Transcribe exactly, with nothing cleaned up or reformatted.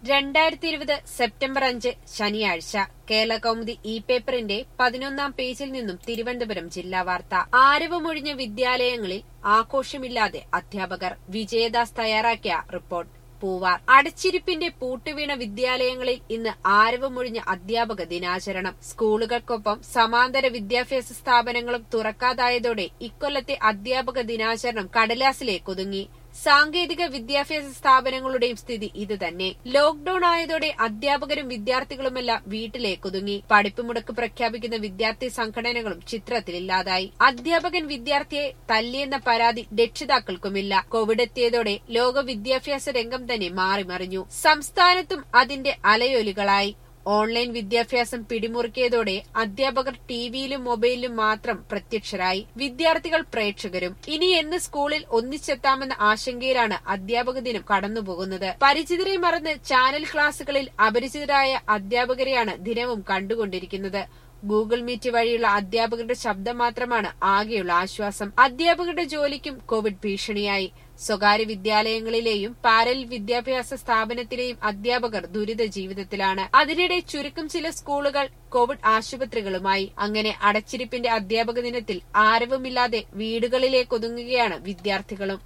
രണ്ടായിരത്തി ഇരുപത് സെപ്റ്റംബർ അഞ്ച് ശനിയാഴ്ച കേരളകൗമുദി ഇ പേപ്പറിന്റെ പതിനൊന്നാം പേജിൽ നിന്നും തിരുവനന്തപുരം ജില്ലാ വാർത്ത. ആരവമൊഴിഞ്ഞ വിദ്യാലയങ്ങളിൽ ആഘോഷമില്ലാതെ അധ്യാപകർ. വിജയദാസ് തയ്യാറാക്കിയ റിപ്പോർട്ട്. പൂവാർ. അടച്ചിരിപ്പിന്റെ പൂട്ടുവീണ വിദ്യാലയങ്ങളിൽ ഇന്ന് ആരവമൊഴിഞ്ഞ അധ്യാപക ദിനാചരണം. സ്കൂളുകൾക്കൊപ്പം സമാന്തര വിദ്യാഭ്യാസ സ്ഥാപനങ്ങളും തുറക്കാതായതോടെ ഇക്കൊല്ലത്തെ അധ്യാപക ദിനാചരണം കടലാസിലേക്ക് ഒതുങ്ങി. സാങ്കേതിക വിദ്യാഭ്യാസ സ്ഥാപനങ്ങളുടെയും സ്ഥിതി ഇതുതന്നെ. ലോക്ഡൌൺ ആയതോടെ അധ്യാപകരും വിദ്യാർത്ഥികളുമെല്ലാം വീട്ടിലേക്കൊതുങ്ങി. പഠിപ്പ് മുടക്ക് പ്രഖ്യാപിക്കുന്ന വിദ്യാർത്ഥി സംഘടനകളും ചിത്രത്തിലില്ലാതായി. അധ്യാപകൻ വിദ്യാർത്ഥിയെ തല്ലിയെന്ന പരാതി രക്ഷിതാക്കൾക്കുമില്ല. കോവിഡ് എത്തിയതോടെ ലോക വിദ്യാഭ്യാസ രംഗം തന്നെ മാറിമറിഞ്ഞു. സംസ്ഥാനത്തും അതിന്റെ അലയൊലികളായി. ഓൺലൈൻ വിദ്യാഭ്യാസം പിടിമുറുക്കിയതോടെ അധ്യാപകർ ടിവിയിലും മൊബൈലിലും മാത്രം പ്രത്യക്ഷരായി. വിദ്യാർത്ഥികൾ പ്രേക്ഷകരും. ഇനി എന്ന് സ്കൂളിൽ ഒന്നിച്ചെത്താമെന്ന ആശങ്കയിലാണ് അധ്യാപക ദിനം കടന്നുപോകുന്നത്. പരിചിതരെ മറന്ന് ചാനൽ ക്ലാസുകളിൽ അപരിചിതരായ അധ്യാപകരെയാണ് ദിനവും കണ്ടുകൊണ്ടിരിക്കുന്നത്. ഗൂഗിൾ മീറ്റ് വഴിയുള്ള അധ്യാപകരുടെ ശബ്ദം മാത്രമാണ് ആകെയുള്ള ആശ്വാസം. അധ്യാപകരുടെ ജോലിക്കും കോവിഡ് ഭീഷണിയായി. സ്വകാര്യ വിദ്യാലയങ്ങളിലെയും പാരലൽ വിദ്യാഭ്യാസ സ്ഥാപനത്തിലെയും അധ്യാപകർ ദുരിത ജീവിതത്തിലാണ്. അതിനിടെ ചുരുക്കം ചില സ്കൂളുകൾ കോവിഡ് ആശുപത്രികളുമായി. അങ്ങനെ അടച്ചിരിപ്പിന്റെ അധ്യാപക ദിനത്തിൽ ആരവുമില്ലാതെ വീടുകളിലേക്കൊതുങ്ങുകയാണ് വിദ്യാർത്ഥികളും.